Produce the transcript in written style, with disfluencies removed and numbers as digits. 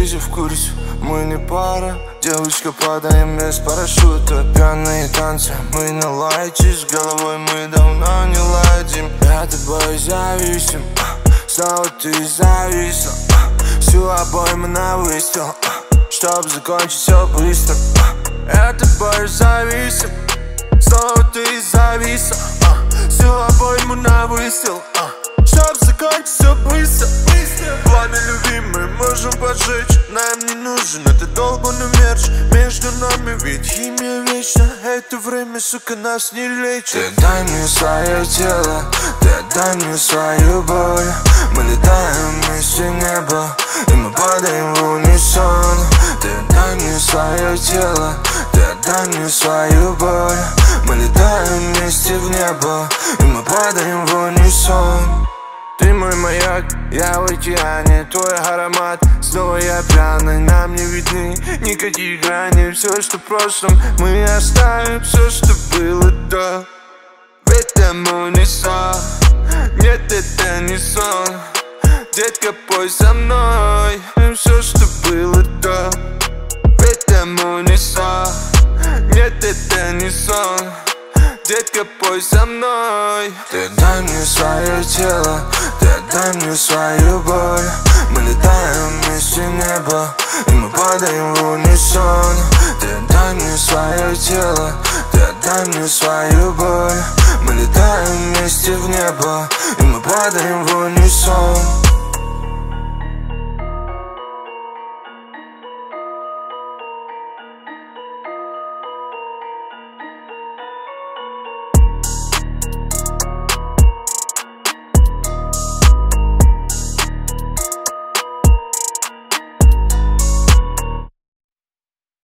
ты же в курсе, мы не пара. Девочка, падаем без парашюта. Пьяные танцы, мы на лайте. С головой мы давно не ладим. Я тобой зависим, снова ты зависла. Всю обойму на выстрел, чтоб закончить все быстро. Я тобой зависим, снова ты зависла. Всю обойму на выстрел, чтоб закончить все быстро. Пламя любимое можем поджечь. Нам не нужен этот долбаный мерч между нами, ведь химия вечна. Это время, сука, нас не лечит. Ты дай мне свое тело, ты отдай мне свою боль. Мы летаем вместе в небо, и мы падаем в унисон. Ты отдай мне свое тело, ты отдай мне свою боль. Мы летаем вместе в небо, и мы падаем в унисон. Ты мой маяк, я в океане, твой аромат. Снова я пьяный, нам не видны никаких граней. Все, что в прошлом, мы оставим все, что было до. В этом унисон, нет, это не сон. Детка, пой со мной, все, что было до. В этом унисон, нет, это не сон. Детка, пой со мной. Ты дай мне свое тело, ты отдай мне свою боль. Мы летаем вместе в небо, и мы падаем в унисон. Ты дай мне свое тело, ты отдай мне свою боль. Мы летаем вместе в небо, и мы падаем в унисон.